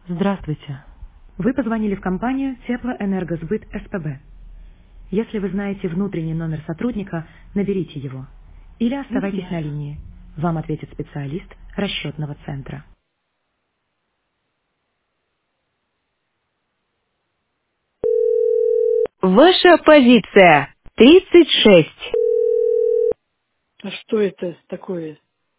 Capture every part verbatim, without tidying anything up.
Здравствуйте. Вы позвонили в компанию Теплоэнергосбыт СПБ. Если вы знаете внутренний номер сотрудника, наберите его. Или Не оставайтесь на знаю. линии. Вам ответит специалист расчетного центра. Ваша позиция тридцать шесть. А что это такое?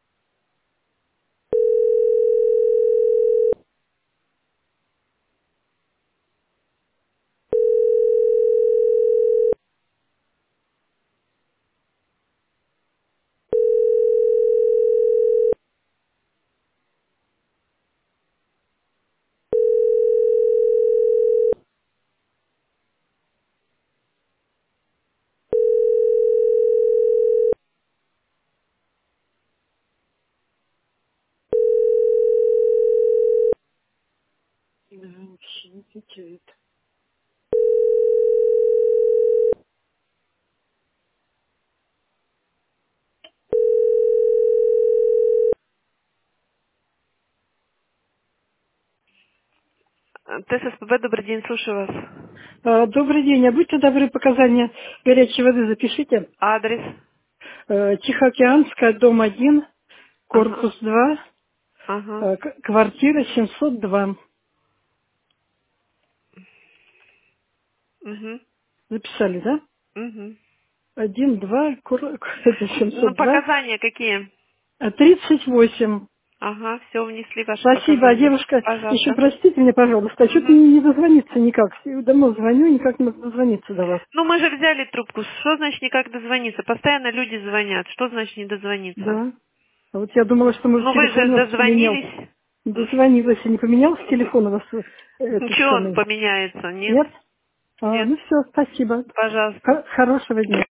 Да, вообще не отвечает. ТССПБ, добрый день, слушаю вас. А, добрый день. А будьте добры, показания горячей воды запишите. Адрес? Э, Тихоокеанская, дом один, Ага, корпус два, ага, э, к- квартира семьсот два. угу, Записали, да? угу. Один, два, кур- это Ну, семьсот два, показания какие? а тридцать восемь. Ага, все, внесли ваши Спасибо, а показания. девушка, еще Пожалуйста. простите меня, пожалуйста, а что-то Мгм. не, не дозвониться никак. Давно звоню, никак не могу дозвониться до вас. Ну, мы же взяли трубку. Что значит никак дозвониться? Постоянно люди звонят. Что значит не дозвониться? Да. А вот я думала, что, может, Ну, вы телефон же у вас поменялся. дозвонились. Дозвонилась, и не поменялся телефон у вас э, этот Ничего он самый? поменяется. Нет, Нет? А, нет. ну все, спасибо. Пожалуйста. Хо- хорошего дня.